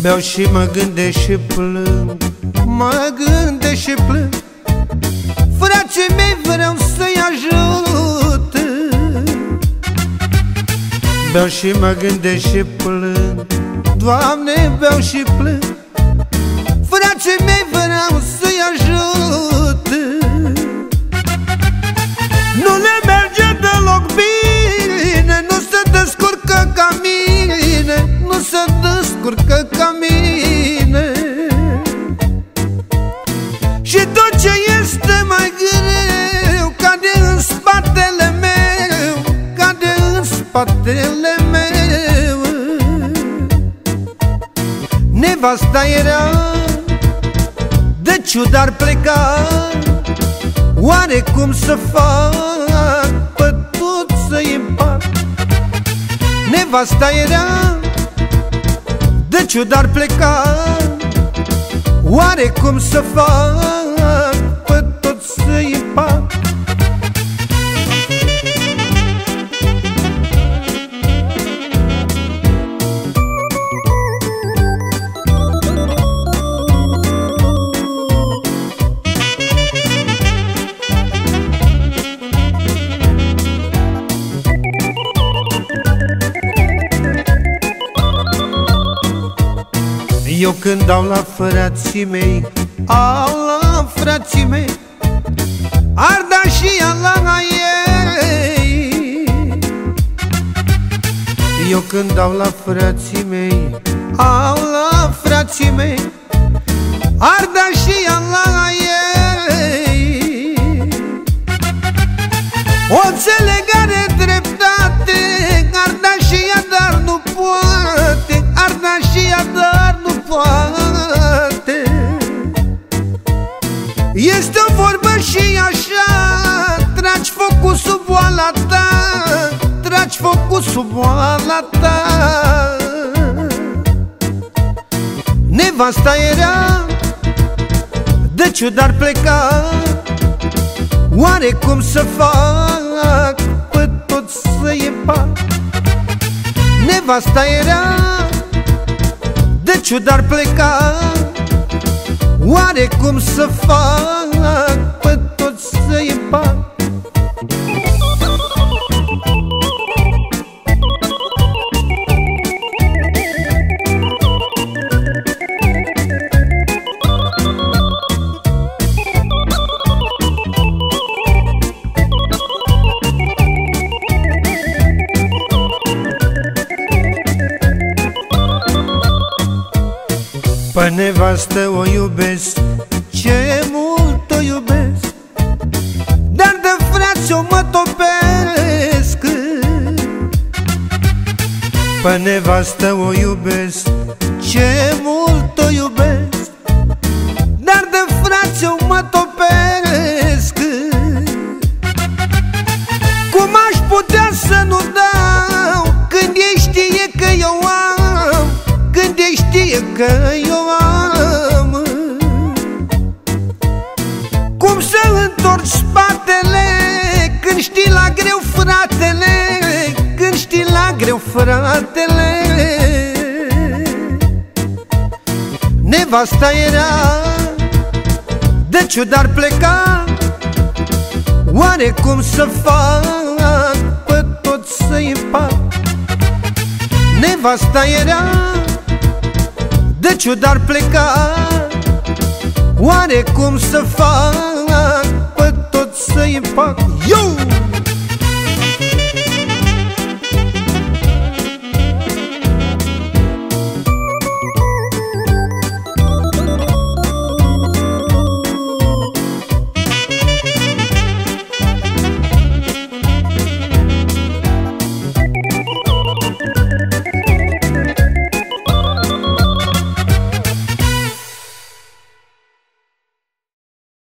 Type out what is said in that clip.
Beau și mă gândesc și plâng, mă gândesc și plâng. Frații mei vreau să-i ajut. Beau și mă gândesc și plâng, Doamne, beau și plâng. Frații mei vreau să-i ajut. Nu le merge deloc bine, nu se descurcă ca mine, nu se descurcă ca mine. Și tot ce este mai greu cade în spatele meu, cade în spatele meu. Nevasta era de ciudar pleca, oare cum să fac pe tot să-i împart? Nevasta era de ciudar pleca, oare cum să fac pe tot să-i împart? Eu când dau la frații mei, la frații mei, arda și ea la ei. Eu când dau la frații mei, la frații mei, arda și ea la ei. O înțeleg, are dreptate, arda și ea, dar nu poate, arda și ea, dar nu poate. Este o vorbă și așa, tragi focul sub oala ta, tragi focul sub oala ta. Nevasta era de ciudar pleca, oare cum să fac pe tot să-i împart? Nevasta era de ciudar pleca, oare cum să fac pe tot să-i împart? Pe nevastă o iubesc, ce mult o iubesc, dar de frați o mă topesc. Pe nevastă o iubesc, ce mult o iubesc, dar de frați o mă topesc. Cum aș putea să nu dau când ei știe că eu am, când ei știe că eu am? Cum să întorci spatele când știi la greu, fratele, când știi la greu, fratele? Nevasta era de ciudar pleca, oare cum să fac pe tot să-i împart? Nevasta era de ciudar pleca, oare cum să fac